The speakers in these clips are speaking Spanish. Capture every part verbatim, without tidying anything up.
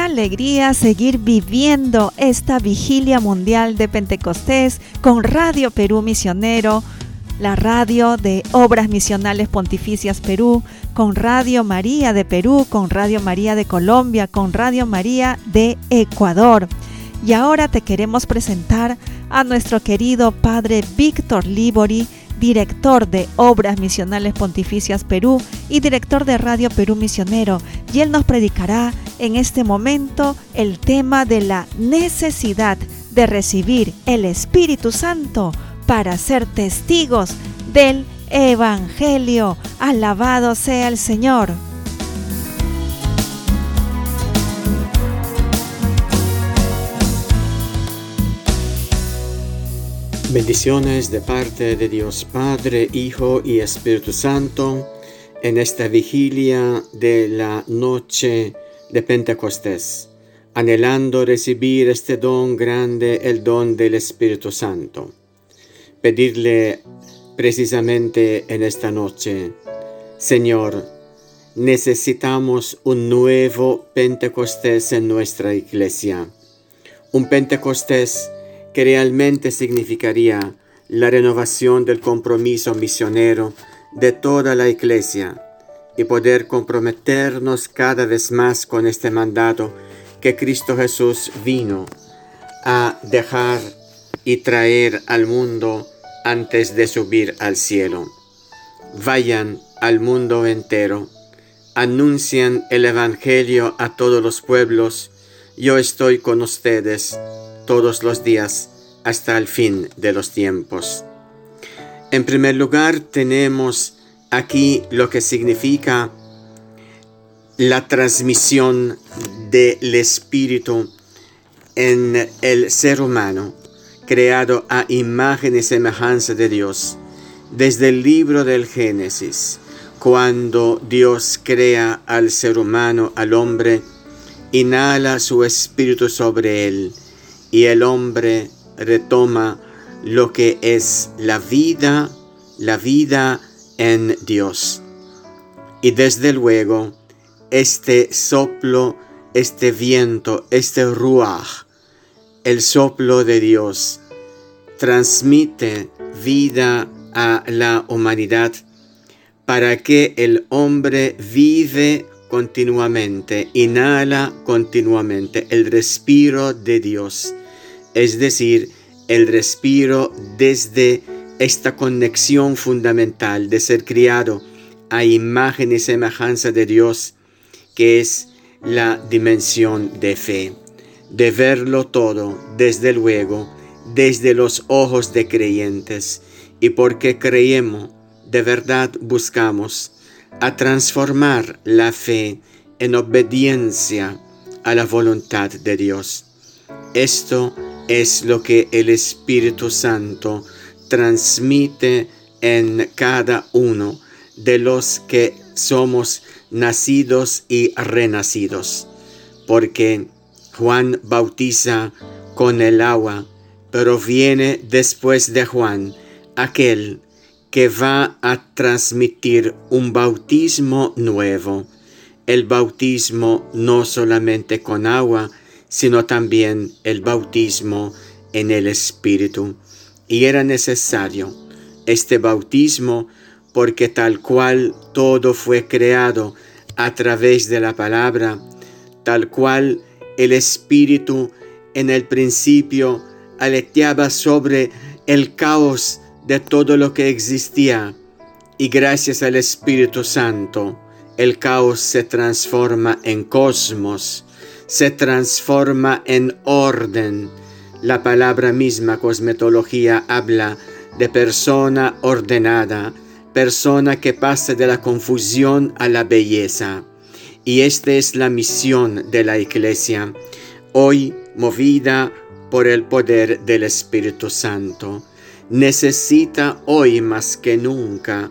alegría seguir viviendo esta vigilia mundial de Pentecostés con Radio Perú Misionero, la radio de Obras Misionales Pontificias Perú, con Radio María de Perú, con Radio María de Colombia, con Radio María de Ecuador. Y ahora te queremos presentar a nuestro querido Padre Víctor Libori, director de Obras Misionales Pontificias Perú y director de Radio Perú Misionero, y él nos predicará en este momento el tema de la necesidad de recibir el Espíritu Santo para ser testigos del Evangelio. Alabado sea el Señor. Bendiciones de parte de Dios Padre, Hijo y Espíritu Santo en esta vigilia de la noche de Pentecostés, anhelando recibir este don grande, el don del Espíritu Santo. Pedirle precisamente en esta noche: Señor, necesitamos un nuevo Pentecostés en nuestra iglesia, un Pentecostés que realmente significaría la renovación del compromiso misionero de toda la iglesia y poder comprometernos cada vez más con este mandato que Cristo Jesús vino a dejar y traer al mundo antes de subir al cielo. Vayan al mundo entero, anuncien el Evangelio a todos los pueblos. Yo estoy con ustedes todos los días hasta el fin de los tiempos. En primer lugar, tenemos aquí lo que significa la transmisión del Espíritu en el ser humano, creado a imagen y semejanza de Dios. Desde el libro del Génesis, cuando Dios crea al ser humano, al hombre, inhala su espíritu sobre él, y el hombre retoma lo que es la vida, la vida en Dios. Y desde luego, este soplo, este viento, este ruaj, el soplo de Dios, transmite vida a la humanidad para que el hombre vive continuamente, inhala continuamente el respiro de Dios. Es decir, el respiro desde esta conexión fundamental de ser criado a imagen y semejanza de Dios, que es la dimensión de fe, de verlo todo, desde luego, desde los ojos de creyentes. Y porque creemos, de verdad buscamos a transformar la fe en obediencia a la voluntad de Dios. Esto es lo que el Espíritu Santo transmite en cada uno de los que somos nacidos y renacidos. Porque Juan bautiza con el agua, pero viene después de Juan aquel que va a transmitir un bautismo nuevo. El bautismo no solamente con agua, sino también el bautismo en el Espíritu. Y era necesario este bautismo porque tal cual todo fue creado a través de la palabra, tal cual el Espíritu en el principio aleteaba sobre el caos de todo lo que existía, y gracias al Espíritu Santo el caos se transforma en cosmos, se transforma en orden. La palabra misma, cosmetología, habla de persona ordenada, persona que pasa de la confusión a la belleza. Y esta es la misión de la Iglesia, hoy movida por el poder del Espíritu Santo. Necesita hoy más que nunca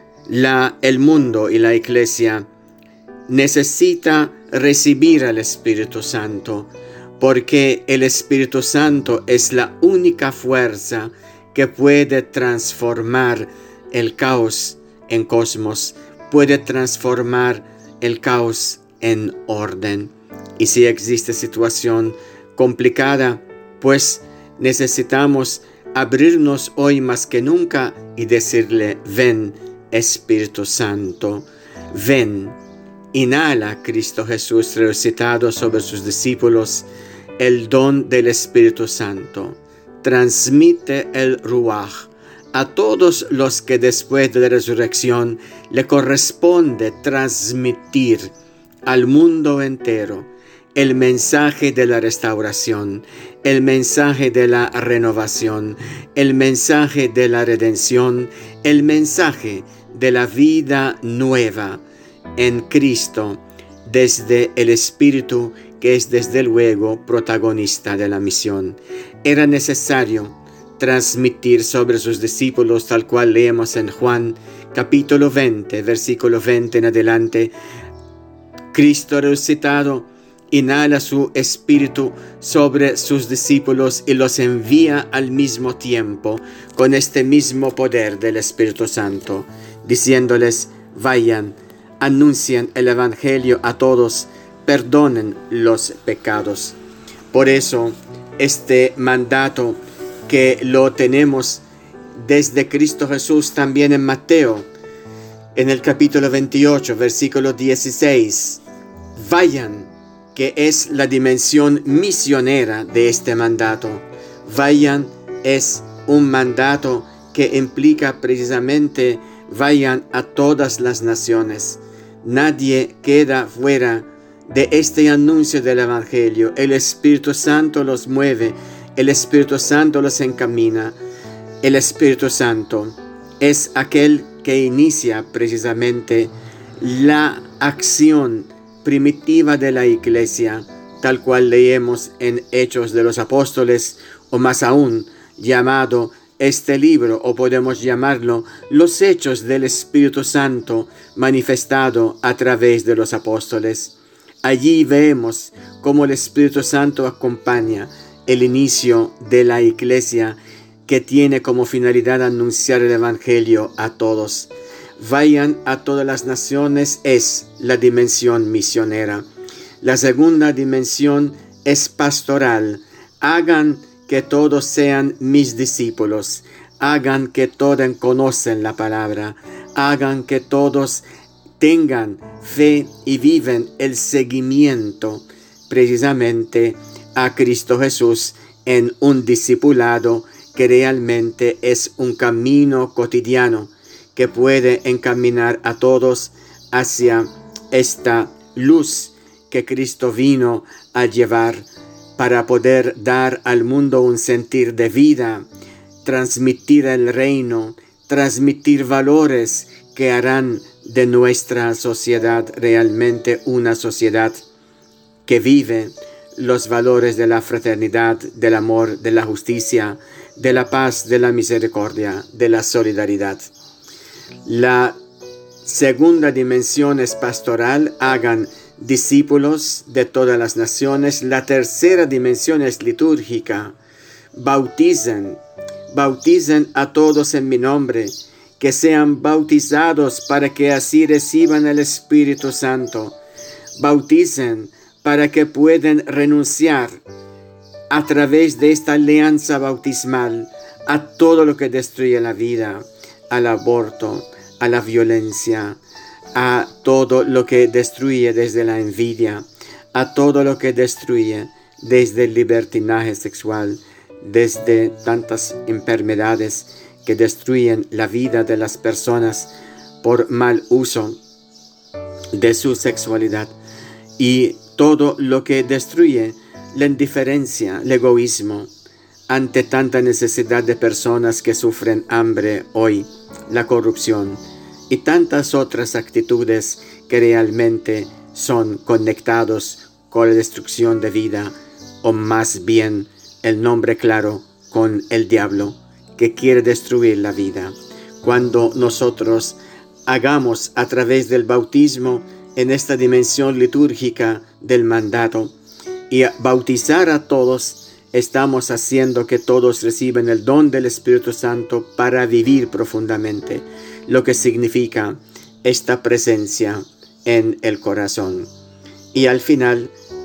la, el mundo y la Iglesia necesita recibir al Espíritu Santo, porque el Espíritu Santo es la única fuerza que puede transformar el caos en cosmos, puede transformar el caos en orden. Y si existe situación complicada, pues necesitamos abrirnos hoy más que nunca y decirle: ven, Espíritu Santo, ven. Inhala, Cristo Jesús resucitado, sobre sus discípulos el don del Espíritu Santo. Transmite el Ruaj a todos los que después de la resurrección le corresponde transmitir al mundo entero el mensaje de la restauración, el mensaje de la renovación, el mensaje de la redención, el mensaje de la vida nueva en Cristo, desde el Espíritu que es desde luego protagonista de la misión. Era necesario transmitir sobre sus discípulos, tal cual leemos en Juan capítulo veinte, versículo veinte en adelante. Cristo resucitado inhala su espíritu sobre sus discípulos y los envía al mismo tiempo con este mismo poder del Espíritu Santo, diciéndoles: vayan, anuncien el Evangelio a todos, perdonen los pecados. Por eso, este mandato que lo tenemos desde Cristo Jesús también en Mateo, en el capítulo veintiocho, versículo dieciséis. Vayan, que es la dimensión misionera de este mandato. Vayan es un mandato que implica precisamente vayan a todas las naciones. Nadie queda fuera de este anuncio del Evangelio. El Espíritu Santo los mueve, el Espíritu Santo los encamina. El Espíritu Santo es aquel que inicia precisamente la acción primitiva de la Iglesia, tal cual leemos en Hechos de los Apóstoles, o más aún llamado este libro, o podemos llamarlo los Hechos del Espíritu Santo manifestado a través de los apóstoles. Allí vemos cómo el Espíritu Santo acompaña el inicio de la Iglesia, que tiene como finalidad anunciar el Evangelio a todos. Vayan a todas las naciones es la dimensión misionera. La segunda dimensión es pastoral. Hagan que todos sean mis discípulos. Hagan que todos conozcan la palabra. Hagan que todos tengan fe y viven el seguimiento precisamente a Cristo Jesús en un discipulado que realmente es un camino cotidiano que puede encaminar a todos hacia esta luz que Cristo vino a llevar para poder dar al mundo un sentir de vida, transmitir el reino, transmitir valores que harán de nuestra sociedad realmente una sociedad que vive los valores de la fraternidad, del amor, de la justicia, de la paz, de la misericordia, de la solidaridad. La segunda dimensión es pastoral. Hagan discípulos de todas las naciones. La tercera dimensión es litúrgica. Bauticen, bauticen a todos en mi nombre, que sean bautizados para que así reciban el Espíritu Santo. Bauticen para que puedan renunciar a través de esta alianza bautismal a todo lo que destruye la vida, al aborto, a la violencia, a todo lo que destruye desde la envidia, a todo lo que destruye desde el libertinaje sexual, desde tantas enfermedades que destruyen la vida de las personas por mal uso de su sexualidad, y todo lo que destruye la indiferencia, el egoísmo ante tanta necesidad de personas que sufren hambre hoy, la corrupción y tantas otras actitudes que realmente son conectados con la destrucción de vida, o más bien el nombre claro, con el diablo que quiere destruir la vida. Cuando nosotros hagamos a través del bautismo en esta dimensión litúrgica del mandato y bautizar a todos, estamos haciendo que todos reciban el don del Espíritu Santo para vivir profundamente lo que significa esta presencia en el corazón. Y al final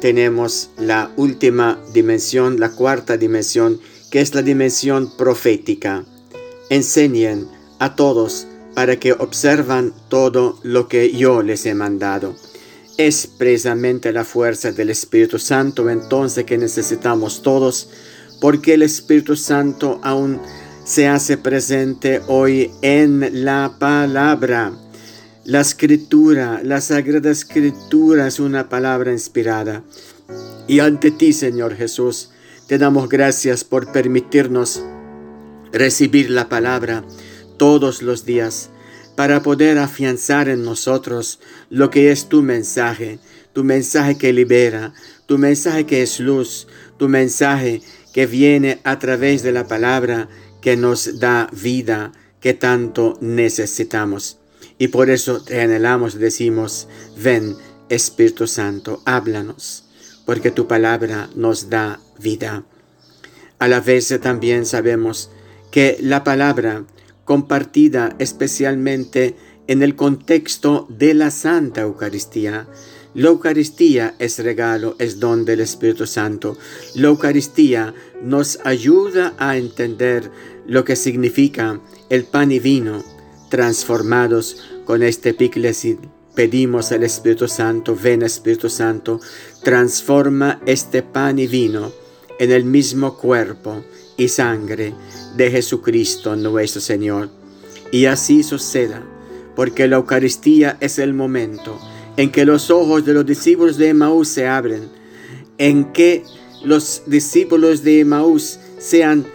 tenemos la última dimensión, la cuarta dimensión, que es la dimensión profética. Enseñen a todos para que observan todo lo que yo les he mandado. Es precisamente la fuerza del Espíritu Santo entonces que necesitamos todos, porque el Espíritu Santo aún se hace presente hoy en la palabra. La Escritura, la Sagrada Escritura es una palabra inspirada. Y ante ti, Señor Jesús, te damos gracias por permitirnos recibir la palabra todos los días para poder afianzar en nosotros lo que es tu mensaje, tu mensaje que libera, tu mensaje que es luz, tu mensaje que viene a través de la palabra que nos da vida, que tanto necesitamos. Y por eso te anhelamos, decimos, ven Espíritu Santo, háblanos, porque tu palabra nos da vida. A la vez también sabemos que la palabra compartida especialmente en el contexto de la Santa Eucaristía. La Eucaristía es regalo, es don del Espíritu Santo. La Eucaristía nos ayuda a entender lo que significa el pan y vino transformados con este epíclesis. Pedimos al Espíritu Santo, ven Espíritu Santo, transforma este pan y vino en el mismo cuerpo y sangre de Jesucristo nuestro Señor. Y así suceda, porque la Eucaristía es el momento en que los ojos de los discípulos de Emaús se abren, en que los discípulos de Emaús sean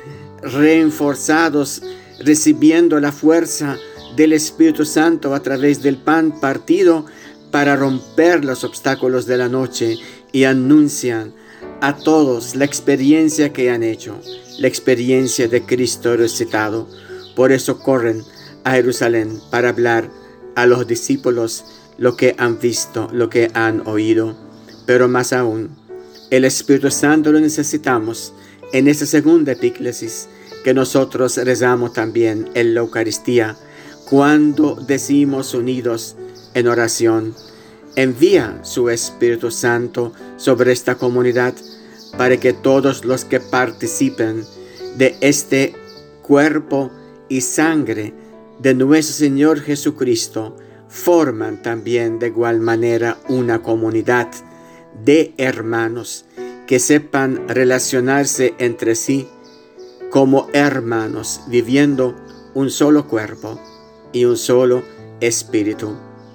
reforzados, recibiendo la fuerza del Espíritu Santo a través del pan partido para romper los obstáculos de la noche, y anuncian a todos la experiencia que han hecho, la experiencia de Cristo resucitado. Por eso corren a Jerusalén para hablar a los discípulos lo que han visto, lo que han oído. Pero más aún, el Espíritu Santo lo necesitamos en esta segunda epíclesis que nosotros rezamos también en la Eucaristía, cuando decimos unidos en oración: envía su Espíritu Santo sobre esta comunidad para que todos los que participen de este cuerpo y sangre de nuestro Señor Jesucristo forman también de igual manera una comunidad de hermanos que sepan relacionarse entre sí como hermanos, viviendo un solo cuerpo y un solo espíritu.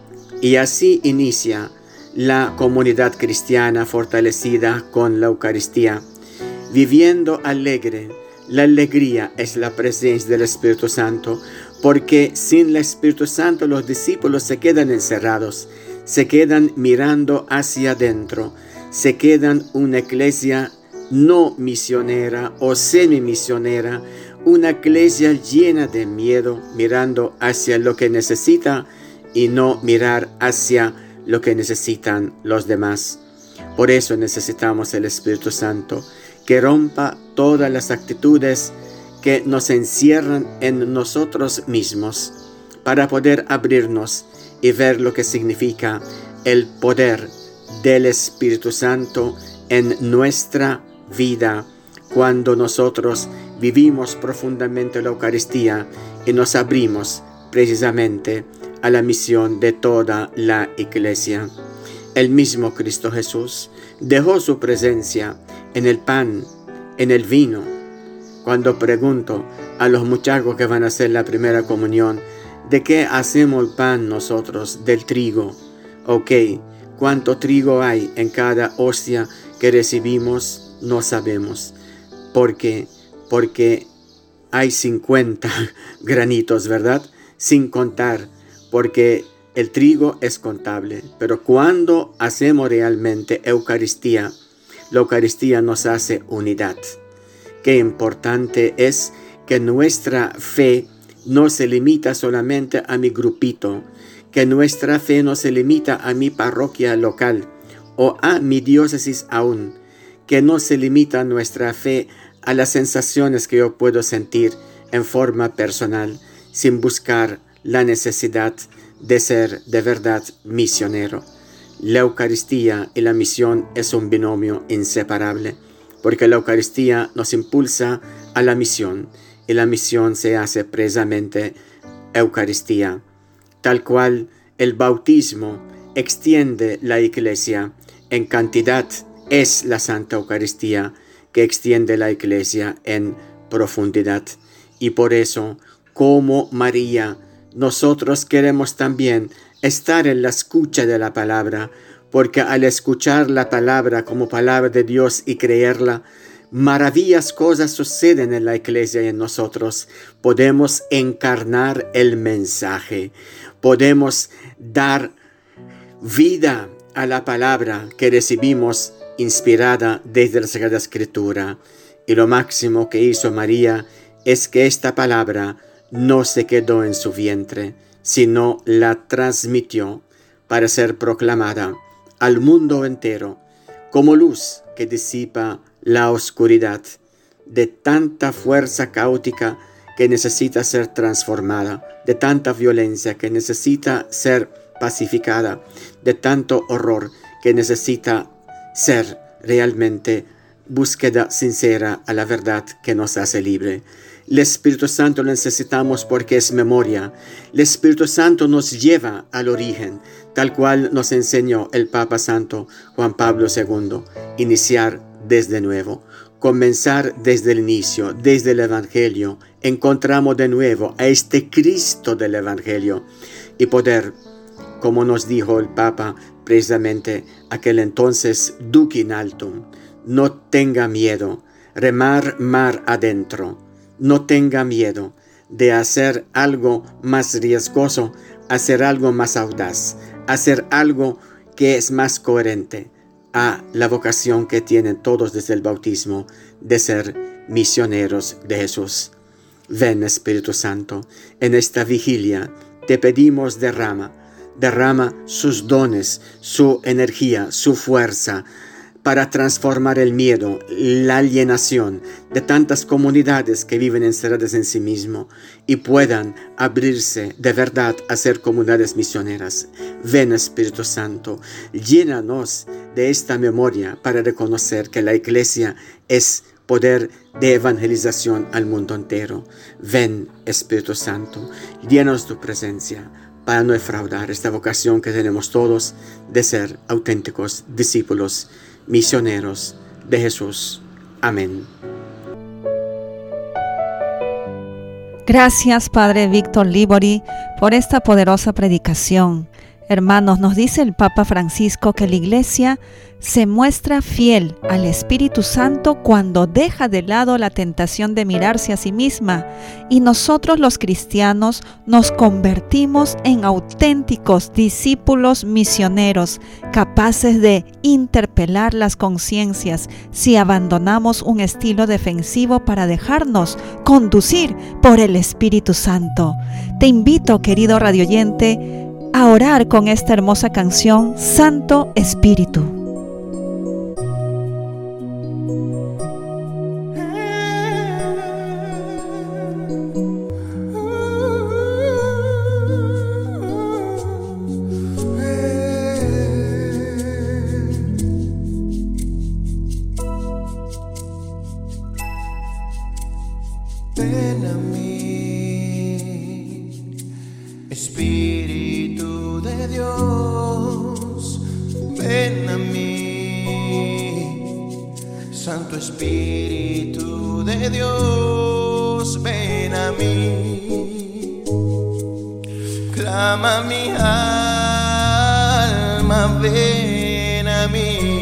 Y así inicia la comunidad cristiana fortalecida con la Eucaristía, viviendo alegre. La alegría es la presencia del Espíritu Santo, porque sin el Espíritu Santo los discípulos se quedan encerrados, se quedan mirando hacia adentro, se quedan una iglesia no misionera o semi-misionera, una iglesia llena de miedo, mirando hacia lo que necesita y no mirar hacia lo que necesitan los demás. Por eso necesitamos el Espíritu Santo, que rompa todas las actitudes que nos encierran en nosotros mismos, para poder abrirnos y ver lo que significa el poder del Espíritu Santo en nuestra vida, cuando nosotros vivimos profundamente la Eucaristía y nos abrimos precisamente a la misión de toda la Iglesia. El mismo Cristo Jesús dejó su presencia en el pan, en el vino. Cuando pregunto a los muchachos que van a hacer la primera comunión, ¿de qué hacemos el pan nosotros? Del trigo. Ok, ¿cuánto trigo hay en cada hostia que recibimos? No sabemos. ¿Por qué? Porque hay cincuenta granitos, ¿verdad? Sin contar, porque el trigo es contable. Pero cuando hacemos realmente Eucaristía, la Eucaristía nos hace unidad. Qué importante es que nuestra fe no se limita solamente a mi grupito, que nuestra fe no se limita a mi parroquia local o a mi diócesis aún, que no se limita nuestra fe a las sensaciones que yo puedo sentir en forma personal, sin buscar la necesidad de ser de verdad misionero. La Eucaristía y la misión es un binomio inseparable, porque la Eucaristía nos impulsa a la misión, y la misión se hace precisamente Eucaristía. Tal cual el bautismo extiende la Iglesia, en cantidad es la Santa Eucaristía que extiende la Iglesia en profundidad. Y por eso, como María, nosotros queremos también estar en la escucha de la palabra, porque al escuchar la palabra como palabra de Dios y creerla, maravillas cosas suceden en la Iglesia y en nosotros. Podemos encarnar el mensaje, podemos dar vida a la palabra que recibimos inspirada desde la Sagrada Escritura. Y lo máximo que hizo María es que esta palabra no se quedó en su vientre, sino la transmitió para ser proclamada al mundo entero como luz que disipa la oscuridad de tanta fuerza caótica que necesita ser transformada, de tanta violencia que necesita ser pacificada, de tanto horror que necesita ser realmente búsqueda sincera a la verdad que nos hace libre. El Espíritu Santo lo necesitamos porque es memoria. El Espíritu Santo nos lleva al origen, tal cual nos enseñó el Papa Santo Juan Pablo segundo, iniciar desde nuevo, comenzar desde el inicio, desde el Evangelio. Encontramos de nuevo a este Cristo del Evangelio y poder, como nos dijo el Papa precisamente aquel entonces, duc in altum, no tenga miedo, remar mar adentro, no tenga miedo de hacer algo más riesgoso, hacer algo más audaz, hacer algo que es más coherente a la vocación que tienen todos desde el bautismo de ser misioneros de Jesús. Ven, Espíritu Santo, en esta vigilia te pedimos derrama, derrama sus dones, su energía, su fuerza, para transformar el miedo, la alienación de tantas comunidades que viven encerradas en sí mismo y puedan abrirse de verdad a ser comunidades misioneras. Ven, Espíritu Santo, llénanos de esta memoria para reconocer que la Iglesia es poder de evangelización al mundo entero. Ven, Espíritu Santo, llénanos tu presencia para no defraudar esta vocación que tenemos todos de ser auténticos discípulos misioneros de Jesús. Amén. Gracias, Padre Víctor Libori, por esta poderosa predicación. Hermanos, nos dice el Papa Francisco que la Iglesia se muestra fiel al Espíritu Santo cuando deja de lado la tentación de mirarse a sí misma, y nosotros los cristianos nos convertimos en auténticos discípulos misioneros, capaces de interpelar las conciencias si abandonamos un estilo defensivo para dejarnos conducir por el Espíritu Santo. Te invito, querido radioyente, a orar con esta hermosa canción, Santo Espíritu. Ven a mí, Espíritu de Dios, ven a mí, Santo Espíritu de Dios, ven a mí, clama mi alma, ven a mí.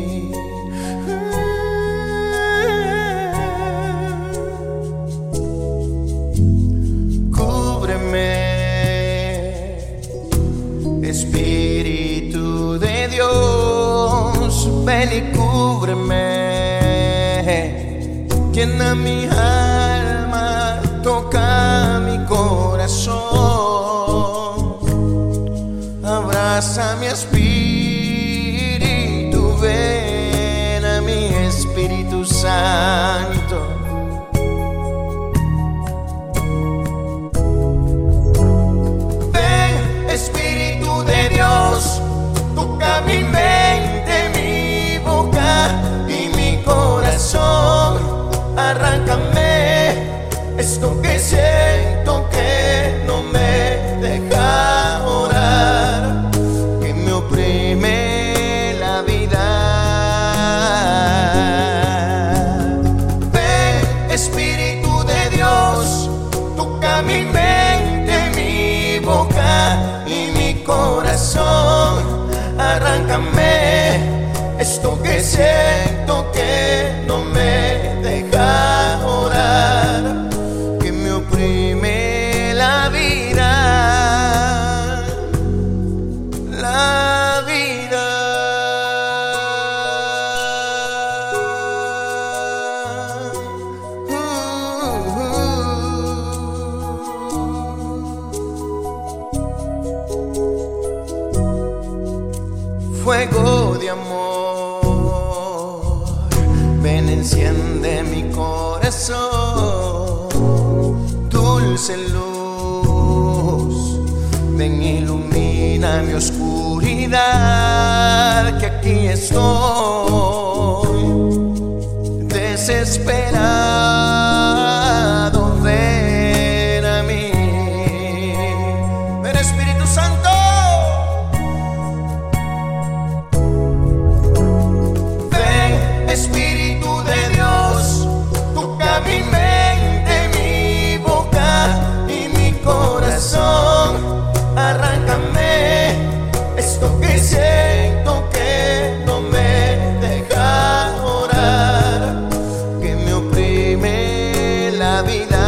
Espíritu de Dios, ven y cúbreme, llena mi alma, toca mi corazón, abraza mi espíritu, ven a mi Espíritu Santo. Ven, Espíritu de Dios, toca mi arráncame esto que siento que no me deja orar, que me oprime la vida. Ven, Espíritu de Dios, toca mi mente, mi boca y mi corazón. Arráncame esto que siento que no me deja orar, que me oprime la vida, la vida. Uh, uh. Fuego de amor, ven, enciende mi corazón. Dulce luz, ven, ilumina mi oscuridad, que aquí estoy desesperado. Ven a mí, ven, Espíritu Santo. Ven, Espíritu de Dios, toca mi mente, mi boca y mi corazón. Arráncame esto que siento que no me deja orar, que me oprime la vida.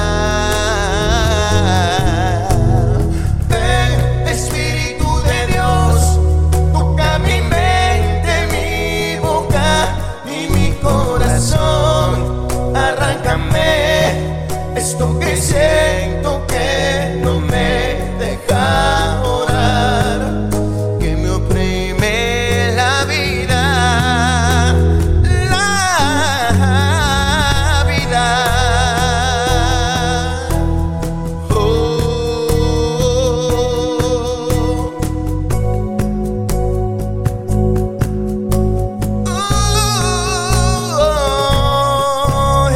Ven, Espíritu de Dios, toca mi mente, mi boca y mi corazón. Arráncame esto que siento que no me deja orar, que me oprime la vida, la vida. Oh, oh,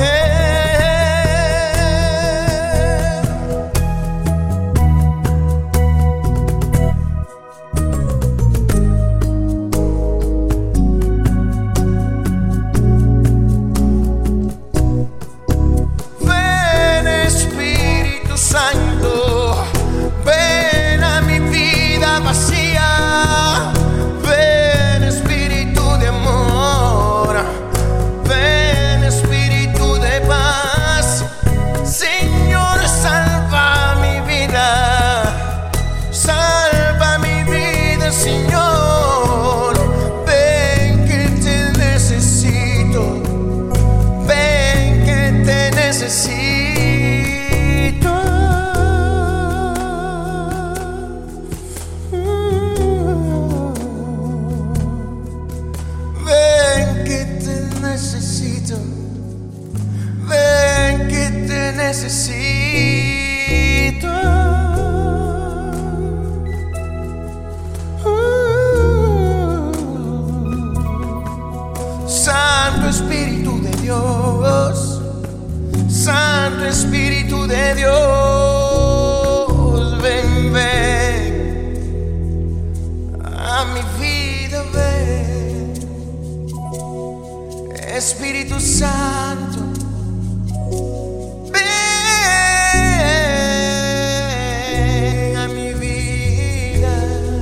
ven, Espíritu Santo, ven a mi vida vacía. Ven, Espíritu de amor, ven, Espíritu de paz. Señor, salva mi vida, salva mi vida, Señor. Ven que te necesito, ven que te necesito. Ven que te necesito, ven que te necesito. Santo Espíritu de Dios, Santo Espíritu de Dios, ven, ven a mi vida, ven, Espíritu Santo, ven a mi vida,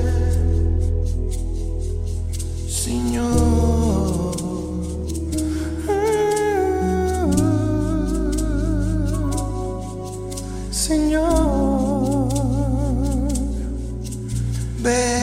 Señor. Señor, ven.